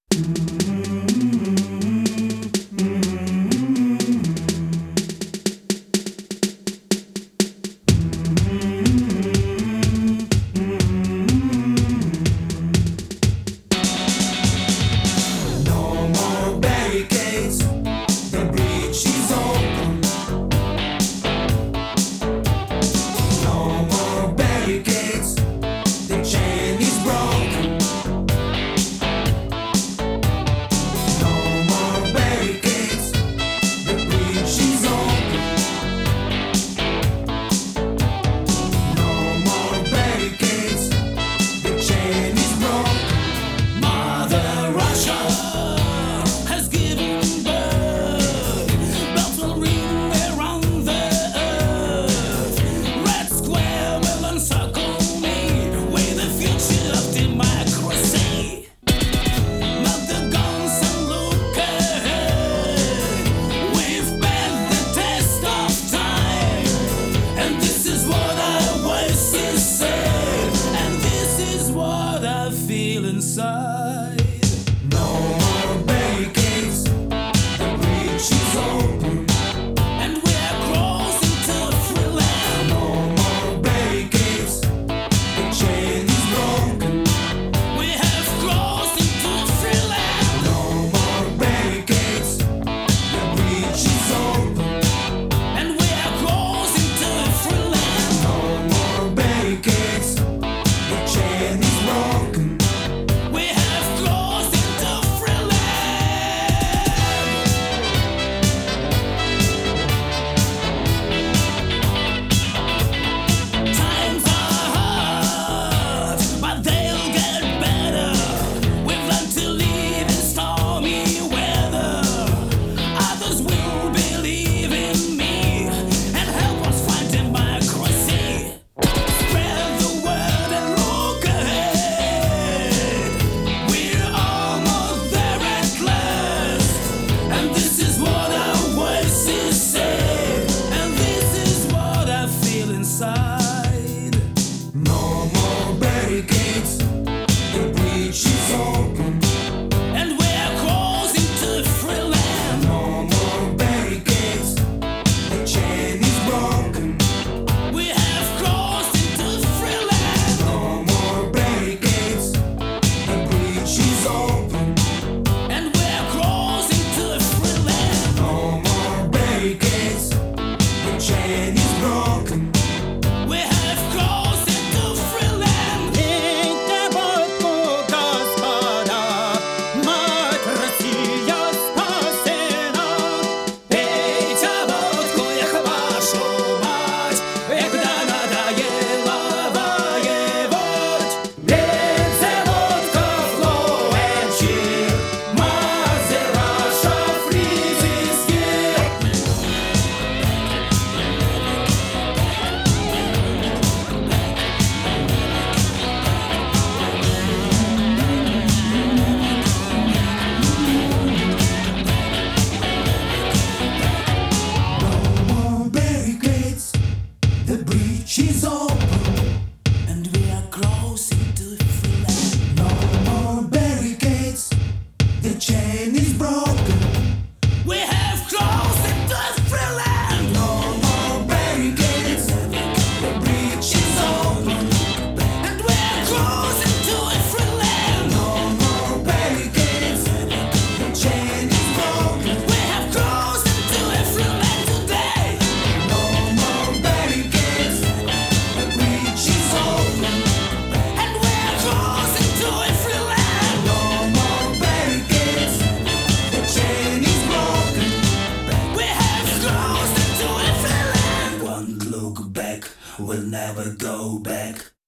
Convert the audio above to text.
Inside. No more barricades, the breach is open, and we're crossing to free land. no more barricades, the chain is broken, We have crossed into free land. no more barricades, the breach is open, And we are crossing to free land. no more barricades, the chain is broken. We have crossed into free land. Times are hard, but they'll get better. We've learned to live in stormy weather. Others will believe in me and help us fight democracy. Spread the word and look ahead. We're almost there at last, and this is what our voices say, and this is what I feel inside. No more barricades, the breach is open, And we're crossing to free land. no more barricades, the chain is broken. We have crossed into free land. No more barricades, the breach is open. And we're crossing to free land. No more barricades, the chain is broken. We have crossed into free land. Пейте водку, Господа, мать Россия спасена. Пейте водку, эх, вашу мать, когда надоело воевать. Пейте водку, Флоенчик, Мазер, Раша, Фризиски. No more barricades, the breach is open. And we are crossing to free land. No more barricades, the chain is broken. We have crossed into free land. No more barricades, the breach is open. And we are crossing to free land. No more barricades, the chain is broken. We have crossed into free land today. No more barricades, the breach is open. And we are crossing to free land. No more barricades, the chain is broken. We have crossed into free land. One look back, we'll never go back.